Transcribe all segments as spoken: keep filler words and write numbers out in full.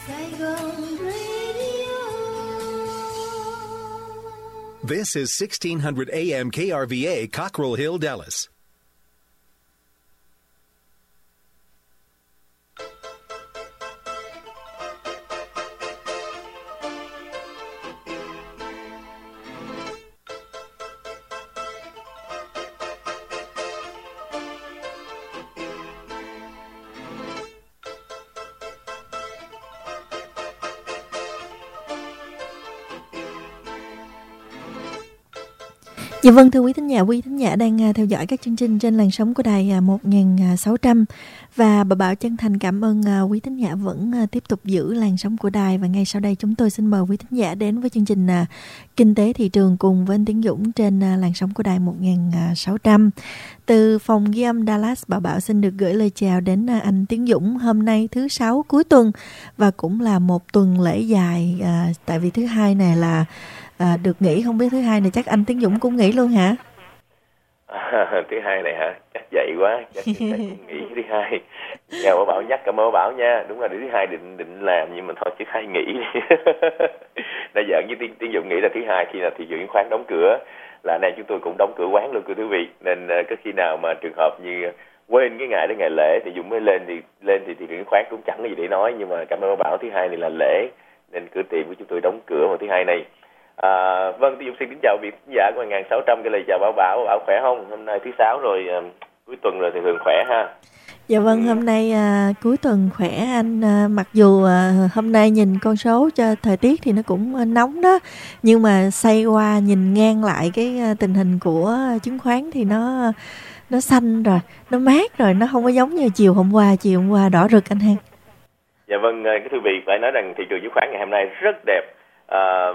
This is sixteen hundred A M K R V A, Cockrell Hill, Dallas. Dạ vâng, thưa quý thính giả, quý thính giả đang theo dõi các chương trình trên làn sóng của đài một nghìn sáu trăm và bà Bảo chân thành cảm ơn quý thính giả vẫn tiếp tục giữ làn sóng của đài. Và ngay sau đây chúng tôi xin mời quý thính giả đến với chương trình Kinh tế thị trường cùng với anh Tiến Dũng trên làn sóng của đài một nghìn sáu trăm. Từ phòng ghi âm Dallas, bà Bảo xin được gửi lời chào đến anh Tiến Dũng. Hôm nay thứ sáu cuối tuần và cũng là một tuần lễ dài, à, tại vì thứ hai này là À, được nghỉ, không biết thứ hai này chắc anh Tiến Dũng cũng nghỉ luôn hả? À, thứ hai này hả? Chắc vậy quá, chắc cũng nghỉ thứ hai. Nghe bà Bảo nhắc, cảm ơn bà Bảo nha. Đúng là thứ hai định định làm nhưng mà thôi chứ hai nghỉ đi. Đã giỡn với Tiến, Tiến Dũng nghĩ là thứ hai khi là thị trường chứng khoán đóng cửa là nay chúng tôi cũng đóng cửa quán luôn, quý vị. Nên uh, có khi nào mà trường hợp như quên cái ngày đó ngày lễ thì Dũng mới lên thì lên thì thị trường chứng khoán cũng chẳng có gì để nói. Nhưng mà cảm ơn bà Bảo, thứ hai này là lễ nên cửa tiệm của chúng tôi đóng cửa vào thứ hai này. À, vâng, Tiến Dũng xin kính chào vị khán giả của một nghìn sáu trăm, cái lời chào Bảo Bảo. Bảo khỏe không? Hôm nay thứ sáu rồi, uh, cuối tuần rồi thì thường khỏe ha. Dạ vâng, hôm nay à, cuối tuần khỏe anh. À, mặc dù à, hôm nay nhìn con số cho thời tiết thì nó cũng à, nóng đó, nhưng mà xoay qua nhìn ngang lại cái à, tình hình của chứng khoán thì nó nó xanh rồi, nó mát rồi, nó không có giống như chiều hôm qua. Chiều hôm qua đỏ rực anh ha. Dạ vâng, cái thưa vị, phải nói rằng thị trường chứng khoán ngày hôm nay rất đẹp. À,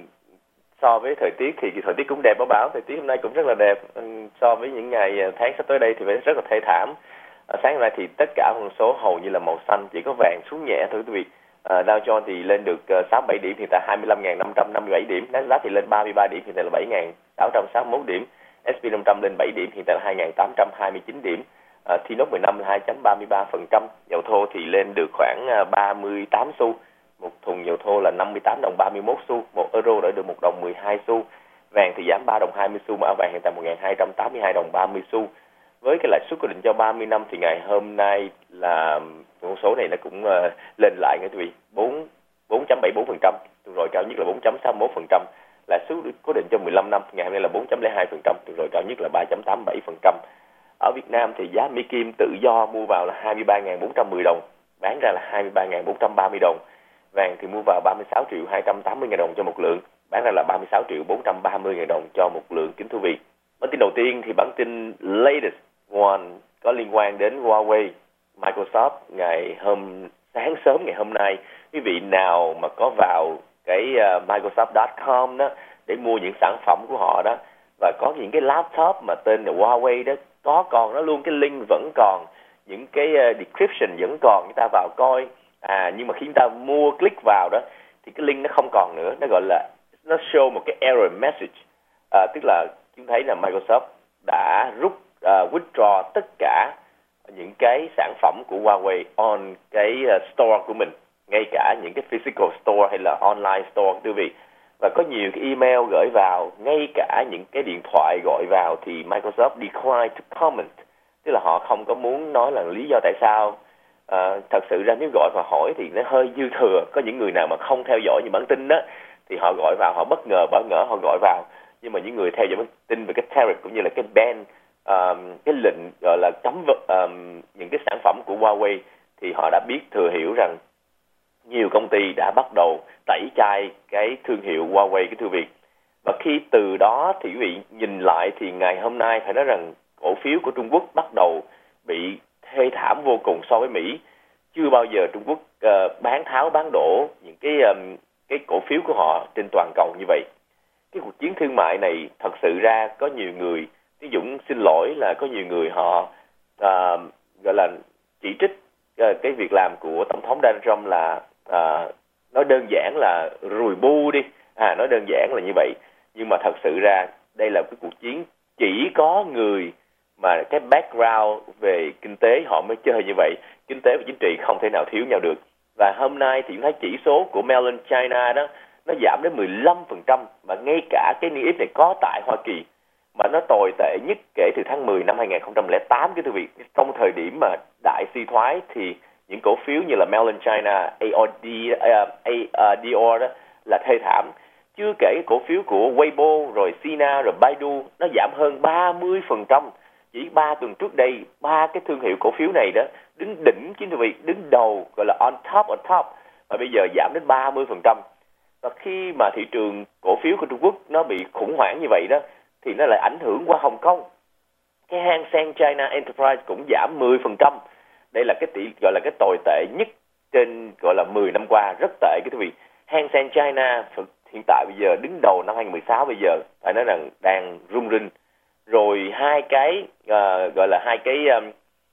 so với thời tiết thì thời tiết cũng đẹp, Bảo Bảo, thời tiết hôm nay cũng rất là đẹp. So với những ngày tháng sắp tới đây thì phải rất là thê thảm. À, sáng nay thì tất cả con số hầu như là màu xanh, chỉ có vàng xuống nhẹ thôi quý vị. À, Dow Jones thì lên được uh, sáu mươi bảy điểm, hiện tại hai mươi lăm nghìn năm trăm năm mươi bảy điểm. Nasdaq thì lên ba mươi ba điểm, hiện tại là bảy nghìn sáu trăm sáu mươi mốt điểm. ét pê năm trăm lên bảy điểm, hiện tại là hai nghìn tám trăm hai mươi chín điểm. À, T N O T mười lăm là hai phẩy ba mươi ba phần trăm. Dầu thô thì lên được khoảng uh, ba mươi tám xu. Một thùng dầu thô là năm mươi tám đồng ba mươi mốt xu, một euro đã được một đồng mười hai xu. Vàng thì giảm ba đồng hai mươi xu, mà vàng hiện tại một nghìn hai trăm tám mươi hai đồng ba mươi xu. Với cái lãi suất cố định cho ba mươi năm thì ngày hôm nay là con số này nó cũng uh, lên lại nghe quý vị, bốn phẩy bảy mươi bốn phần trăm, tuần rồi cao nhất là bốn phẩy sáu mươi mốt phần trăm. Lãi suất cố định cho mười lăm năm ngày hôm nay là bốn phẩy không hai phần trăm, tuần rồi cao nhất là ba phẩy tám mươi bảy phần trăm. Ở Việt Nam thì giá Mỹ Kim tự do mua vào là hai mươi ba nghìn bốn trăm mười đồng, bán ra là hai mươi ba nghìn bốn trăm ba mươi đồng. Vàng thì mua vào ba mươi sáu triệu hai trăm tám mươi nghìn đồng cho một lượng, bán ra là ba mươi sáu triệu bốn trăm ba mươi nghìn đồng cho một lượng, kính thưa vị. Bản tin đầu tiên thì bản tin latest one có liên quan đến Huawei, Microsoft ngày hôm sáng sớm ngày hôm nay. Quý vị nào mà có vào cái uh, Microsoft chấm com đó để mua những sản phẩm của họ đó, và có những cái laptop mà tên là Huawei đó, có còn nó luôn, cái link vẫn còn, những cái uh, description vẫn còn, người ta vào coi. À, nhưng mà khi chúng ta mua click vào đó thì cái link nó không còn nữa, nó gọi là nó show một cái error message. À, tức là chúng thấy là Microsoft đã rút uh, withdraw tất cả những cái sản phẩm của Huawei on cái uh, store của mình, ngay cả những cái physical store hay là online store quý vị. Và có nhiều cái email gửi vào, ngay cả những cái điện thoại gọi vào thì Microsoft decline to comment, tức là họ không có muốn nói là lý do tại sao. À, thật sự ra nếu gọi và hỏi thì nó hơi dư thừa. Có những người nào mà không theo dõi những bản tin đó thì họ gọi vào, họ bất ngờ bỡ ngỡ họ gọi vào. Nhưng mà những người theo dõi bản tin về cái tariff cũng như là cái ban, um, cái lệnh gọi là cấm um, những cái sản phẩm của Huawei thì họ đã biết thừa hiểu rằng nhiều công ty đã bắt đầu tẩy chay cái thương hiệu Huawei, cái thương Việt. Và khi từ đó thì quý vị nhìn lại thì ngày hôm nay phải nói rằng cổ phiếu của Trung Quốc bắt đầu bị thê thảm vô cùng so với Mỹ. Chưa bao giờ Trung Quốc uh, bán tháo bán đổ những cái um, cái cổ phiếu của họ trên toàn cầu như vậy. Cái cuộc chiến thương mại này thật sự ra có nhiều người, Tiến Dũng xin lỗi là có nhiều người họ uh, gọi là chỉ trích uh, cái việc làm của Tổng thống Donald Trump là uh, nói đơn giản là rùi bu đi, à nói đơn giản là như vậy. Nhưng mà thật sự ra đây là cái cuộc chiến chỉ có người mà cái background về kinh tế họ mới chơi như vậy. Kinh tế và chính trị không thể nào thiếu nhau được. Và hôm nay thì chúng thấy chỉ số của Mellon China đó nó giảm đến mười lăm phần trăm, và ngay cả cái niêm yết này có tại Hoa Kỳ mà nó tồi tệ nhất kể từ tháng mười năm hai nghìn không trăm lẻ tám. Cái thưa vị, trong thời điểm mà đại suy thoái thì những cổ phiếu như là Mellon China, a o đê, a đê o đó là thê thảm. Chưa kể cổ phiếu của Weibo, rồi Sina, rồi Baidu nó giảm hơn ba mươi phần trăm. Chỉ ba tuần trước đây, ba cái thương hiệu cổ phiếu này đó đứng đỉnh, chính thưa vị, đứng đầu, gọi là on top on top, và bây giờ giảm đến ba mươi phần trăm. Và khi mà thị trường cổ phiếu của Trung Quốc nó bị khủng hoảng như vậy đó, thì nó lại ảnh hưởng qua Hồng Kông. Cái Hang Seng China Enterprise cũng giảm mười phần trăm. Đây là cái tỷ gọi là cái tồi tệ nhất trên gọi là mười năm qua, rất tệ cái thưa vị. Hang Seng China hiện tại bây giờ đứng đầu năm hai nghìn không trăm mười sáu, bây giờ phải nói rằng đang rung rinh. Rồi hai cái uh, gọi là hai cái um,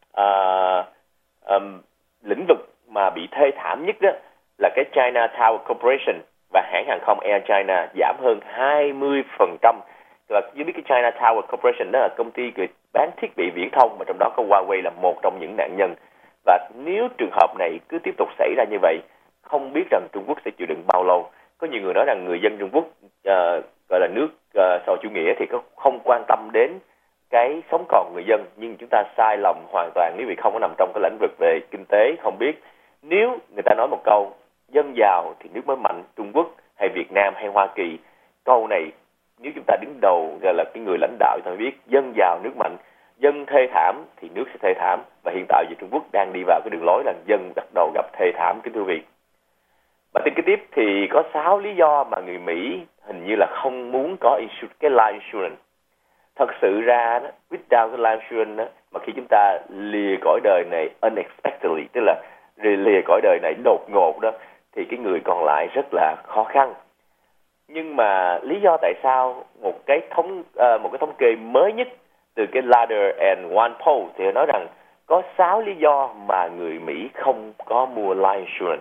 uh, um, lĩnh vực mà bị thê thảm nhất đó là cái China Tower Corporation và hãng hàng không Air China, giảm hơn hai mươi phần trăm. Và như biết cái China Tower Corporation đó là công ty bán thiết bị viễn thông, mà trong đó có Huawei là một trong những nạn nhân. Và nếu trường hợp này cứ tiếp tục xảy ra như vậy, không biết rằng Trung Quốc sẽ chịu đựng bao lâu. Có nhiều người nói rằng người dân Trung Quốc uh, gọi là nước uh, xã hội chủ nghĩa thì có không quan tâm đến cái sống còn người dân, nhưng chúng ta sai lầm hoàn toàn nếu vì không có nằm trong cái lĩnh vực về kinh tế, không biết. Nếu người ta nói một câu dân giàu thì nước mới mạnh, Trung Quốc hay Việt Nam hay Hoa Kỳ, câu này nếu chúng ta đứng đầu gọi là cái người lãnh đạo thì biết dân giàu nước mạnh, dân thê thảm thì nước sẽ thê thảm. Và hiện tại giờ Trung Quốc đang đi vào cái đường lối là dân bắt đầu gặp thê thảm, kính thưa quý vị. Bản tin kế tiếp thì có sáu lý do mà người Mỹ hình như là không muốn có cái life insurance. Thật sự ra đó, without cái life insurance đó, mà khi chúng ta lìa cõi đời này unexpectedly, tức là lìa cõi đời này đột ngột đó, thì cái người còn lại rất là khó khăn. Nhưng mà lý do tại sao một cái thống uh, một cái thống kê mới nhất từ cái Ladder and One Poll thì nói rằng có sáu lý do mà người Mỹ không có mua life insurance.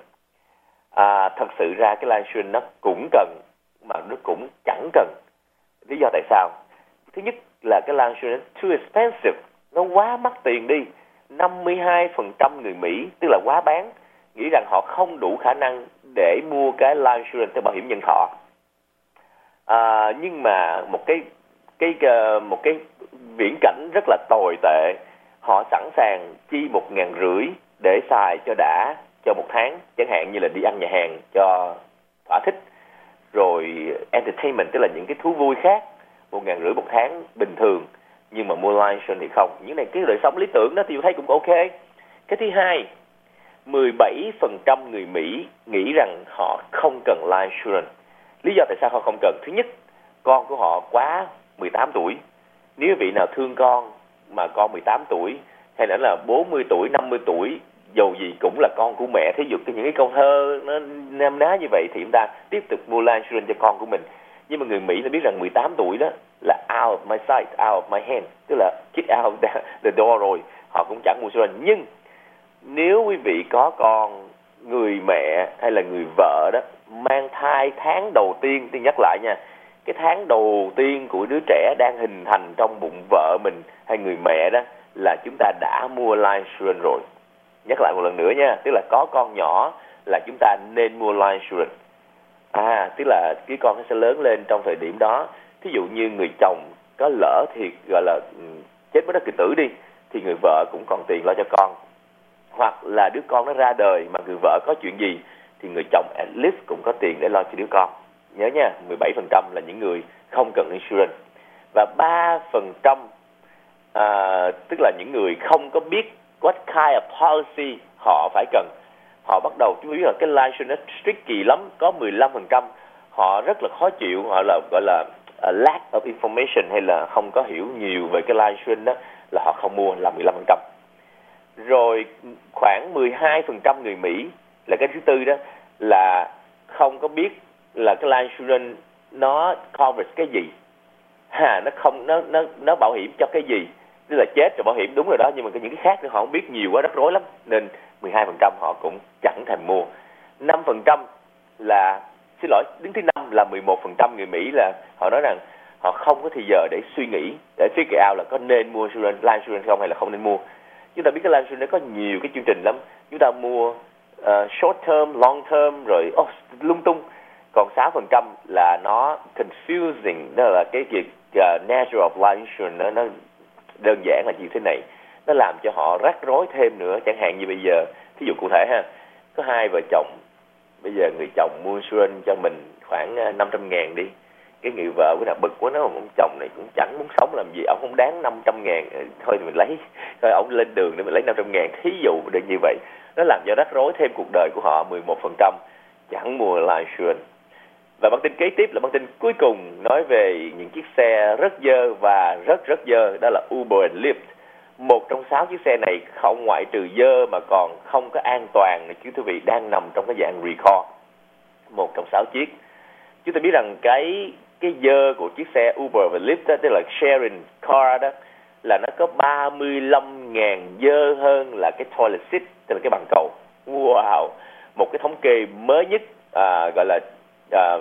À, thật sự ra cái life insurance nó cũng cần mà nó cũng chẳng cần. Lý do tại sao? Thứ nhất là cái life insurance too expensive, nó quá mắc tiền đi. năm mươi hai phần trăm người Mỹ, tức là quá bán, nghĩ rằng họ không đủ khả năng để mua cái life insurance theo bảo hiểm nhân thọ. À, nhưng mà một cái cái một cái viễn cảnh rất là tồi tệ, họ sẵn sàng chi một ngàn rưỡi để xài cho đã cho một tháng, chẳng hạn như là đi ăn nhà hàng cho thỏa thích, rồi entertainment, tức là những cái thú vui khác, một ngàn rưỡi một tháng bình thường. Nhưng mà mua life insurance thì không. Những này cái đời sống lý tưởng đó thì tôi thấy cũng ok. Cái thứ hai, mười bảy phần trăm người Mỹ nghĩ rằng họ không cần life insurance. Lý do tại sao họ không cần? Thứ nhất, con của họ quá mười tám tuổi. Nếu vị nào thương con mà con mười tám tuổi, hay là bốn mươi tuổi, năm mươi tuổi, dầu gì cũng là con của mẹ. Thí dụ những cái câu thơ nó nam ná như vậy thì chúng ta tiếp tục mua life insurance cho con của mình. Nhưng mà người Mỹ nó biết rằng mười tám tuổi đó là out of my sight, out of my hand, tức là kick out the door rồi, họ cũng chẳng mua insurance. Nhưng nếu quý vị có con, người mẹ hay là người vợ đó mang thai tháng đầu tiên, tôi nhắc lại nha, cái tháng đầu tiên của đứa trẻ đang hình thành trong bụng vợ mình hay người mẹ đó là chúng ta đã mua life insurance rồi. Nhắc lại một lần nữa nha, tức là có con nhỏ là chúng ta nên mua life insurance. À, tức là cái con nó sẽ lớn lên trong thời điểm đó. Thí dụ như người chồng có lỡ thì gọi là chết bất đắc kỳ tử đi, thì người vợ cũng còn tiền lo cho con. Hoặc là đứa con nó ra đời mà người vợ có chuyện gì thì người chồng at least cũng có tiền để lo cho đứa con. Nhớ nha, mười bảy phần trăm là những người không cần insurance. Và ba phần trăm à, tức là những người không có biết what kind of policy họ phải cần. Họ bắt đầu chú ý là cái life insurance tricky lắm, có mười lăm phần trăm. Họ rất là khó chịu, họ là gọi là uh, lack of information, hay là không có hiểu nhiều về cái life insurance đó, là họ không mua, là mười lăm phần trăm. Rồi khoảng mười hai phần trăm người Mỹ là cái thứ tư đó, là không có biết là cái life insurance nó cover cái gì. Ha, nó không nó nó nó bảo hiểm cho cái gì. Tức là chết rồi bảo hiểm đúng rồi đó, nhưng mà những cái khác nữa họ không biết nhiều quá, rắc rối lắm, nên mười hai phần trăm họ cũng chẳng thèm mua. năm phần trăm là, xin lỗi, đứng thứ năm là mười một phần trăm người Mỹ là họ nói rằng họ không có thời giờ để suy nghĩ, để figure out là có nên mua insurance, life insurance không hay là không nên mua. Chúng ta biết cái life insurance có nhiều cái chương trình lắm. Chúng ta mua uh, short term, long term rồi oh, lung tung. Còn sáu phần trăm là nó confusing, đó là cái việc uh, nature of life insurance nó, nó đơn giản là như thế này. Nó làm cho họ rắc rối thêm nữa. Chẳng hạn như bây giờ, ví dụ cụ thể ha, có hai vợ chồng, bây giờ người chồng mua insurance cho mình khoảng năm trăm ngàn đi. Cái người vợ cái nào bực quá, nó ông chồng này cũng chẳng muốn sống làm gì, ông không đáng năm trăm ngàn, thôi thì mình lấy, thôi ông lên đường để mình lấy năm trăm ngàn, thí dụ được như vậy. Nó làm cho rắc rối thêm cuộc đời của họ mười một phần trăm, chẳng mua life insurance. Và bản tin kế tiếp là bản tin cuối cùng nói về những chiếc xe rất dơ và rất rất dơ, đó là Uber and Lyft. Một trong sáu chiếc xe này không ngoại trừ dơ mà còn không có an toàn, chứ quý vị đang nằm trong cái dạng recall. Một trong sáu chiếc. Chúng ta biết rằng cái cái dơ của chiếc xe Uber và Lyft đó, tức là sharing car đó, là nó có ba mươi lăm ngàn dơ hơn là cái toilet seat, tức là cái bằng cầu. Wow! Một cái thống kê mới nhất, à, gọi là à,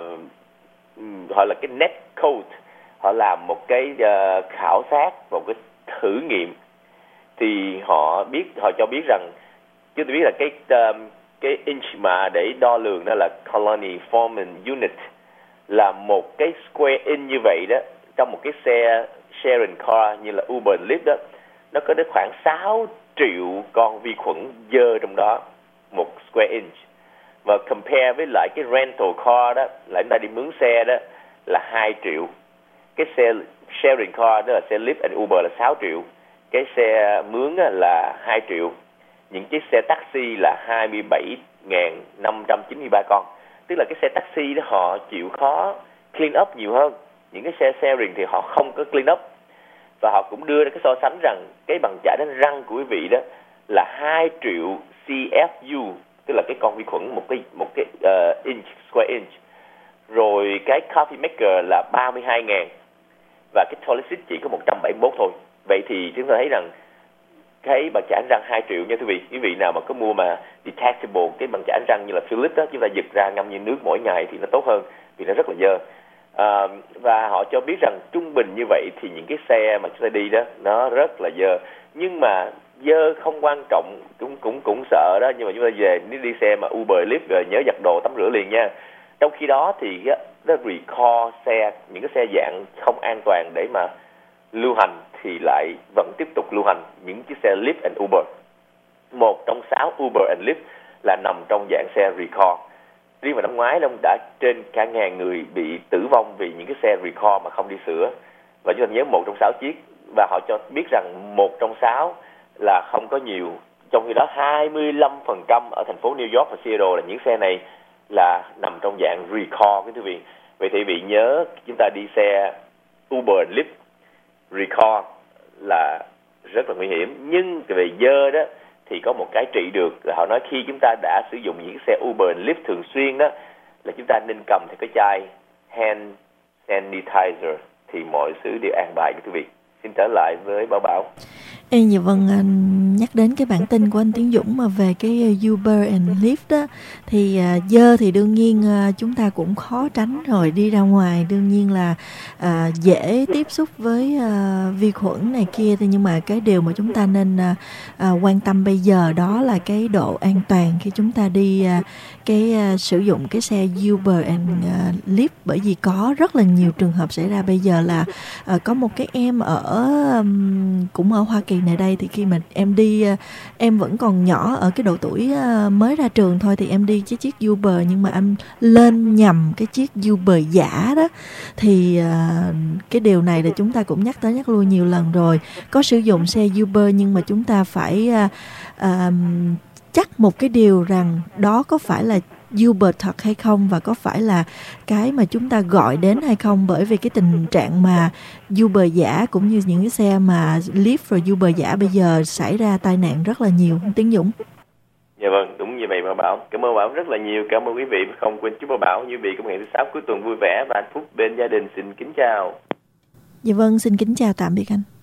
họ là cái net code, họ làm một cái uh, khảo sát, một cái thử nghiệm, thì họ biết, họ cho biết rằng, chúng ta biết là cái um, cái inch mà để đo lường đó là colony forming unit, là một cái square inch như vậy đó, trong một cái xe sharing car như là Uber and Lyft đó, nó có đến khoảng sáu triệu con vi khuẩn dơ trong đó, một square inch. Và compare với lại cái rental car đó, là chúng ta đi mướn xe đó, là hai triệu. Cái xe sharing car đó là xe Lyft and Uber là sáu triệu. Cái xe mướn là hai triệu. Những chiếc xe taxi là hai mươi bảy nghìn năm trăm chín mươi ba con. Tức là cái xe taxi đó họ chịu khó clean up nhiều hơn. Những cái xe sharing thì họ không có clean up. Và họ cũng đưa ra cái so sánh rằng cái bằng chải đánh răng của quý vị đó là hai triệu xê ép u, tức là cái con vi khuẩn một cái một cái uh, inch, square inch. Rồi cái coffee maker là ba mươi hai nghìn và cái toilet seat chỉ có một trăm bảy mươi mốt thôi. Vậy thì chúng ta thấy rằng cái bằng chải đánh răng hai triệu nha quý vị. Quý vị nào mà có mua mà detachable cái bằng chải đánh răng như là Philips đó, chúng ta giật ra ngâm như nước mỗi ngày thì nó tốt hơn vì nó rất là dơ. À, và họ cho biết rằng trung bình như vậy thì những cái xe mà chúng ta đi đó nó rất là dơ. Nhưng mà dơ không quan trọng, cũng cũng cũng sợ đó, nhưng mà chúng ta về nếu đi xe mà Uber Lyft rồi nhớ giặt đồ tắm rửa liền nha. Trong khi đó thì nó recall xe, những cái xe dạng không an toàn để mà lưu hành thì lại vẫn tiếp tục lưu hành những chiếc xe Lyft and Uber. Một trong sáu Uber and Lyft là nằm trong dạng xe recall. Riêng vào năm ngoái ông đã trên cả ngàn người bị tử vong vì những cái xe recall mà không đi sửa. Và chúng ta nhớ một trong sáu chiếc, và họ cho biết rằng một trong sáu là không có nhiều. Trong khi đó hai mươi lăm phần trăm ở thành phố New York và Seattle là những xe này là nằm trong dạng recall cái quý vị. Vậy thì quý vị nhớ chúng ta đi xe Uber and Lyft recall là rất là nguy hiểm. Nhưng về dơ đó thì có một cái trị được. Họ nói khi chúng ta đã sử dụng những xe Uber and Lyft thường xuyên đó, là chúng ta nên cầm theo cái chai hand sanitizer thì mọi thứ đều an bài quý vị. Xin trở lại với Bảo Bảo. Ê, dạ vâng, nhắc đến cái bản tin của anh Tiến Dũng mà về cái Uber and Lyft đó, thì uh, dơ thì đương nhiên uh, chúng ta cũng khó tránh rồi, đi ra ngoài đương nhiên là uh, dễ tiếp xúc với uh, vi khuẩn này kia, thì nhưng mà cái điều mà chúng ta nên uh, uh, quan tâm bây giờ đó là cái độ an toàn khi chúng ta đi uh, cái uh, sử dụng cái xe Uber and uh, Lyft, bởi vì có rất là nhiều trường hợp xảy ra bây giờ là uh, có một cái em ở um, cũng ở Hoa Kỳ này đây, thì khi mà em đi, em vẫn còn nhỏ ở cái độ tuổi mới ra trường thôi, thì em đi cái chiếc Uber nhưng mà em lên nhầm cái chiếc Uber giả đó, thì cái điều này là chúng ta cũng nhắc tới nhắc lui nhiều lần rồi. Có sử dụng xe Uber nhưng mà chúng ta phải uh, chắc một cái điều rằng đó có phải là Uber thật hay không, và có phải là cái mà chúng ta gọi đến hay không, bởi vì cái tình trạng mà Uber giả cũng như những cái xe mà Lyft rồi Uber giả bây giờ xảy ra tai nạn rất là nhiều. Tiến Dũng. Dạ vâng, đúng như vậy Bảo Bảo. Cảm ơn Bảo rất là nhiều. Cảm ơn quý vị. Không quên chúc Bảo Bảo như vị cũng hẹn thứ sáu cuối tuần vui vẻ và hạnh phúc bên gia đình. Xin kính chào. Dạ vâng, xin kính chào tạm biệt anh.